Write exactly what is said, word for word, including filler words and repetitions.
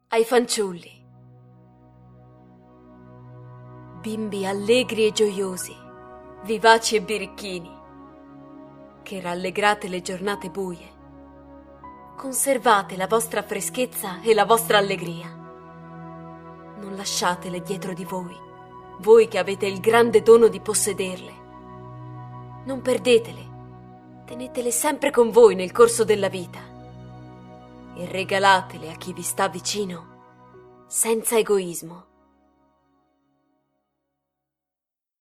ai fanciulli. Bimbi allegri e gioiosi, vivaci e birichini, che rallegrate le giornate buie, conservate la vostra freschezza e la vostra allegria. Non lasciatele dietro di voi, voi che avete il grande dono di possederle. Non perdetele, tenetele sempre con voi nel corso della vita e regalatele a chi vi sta vicino senza egoismo.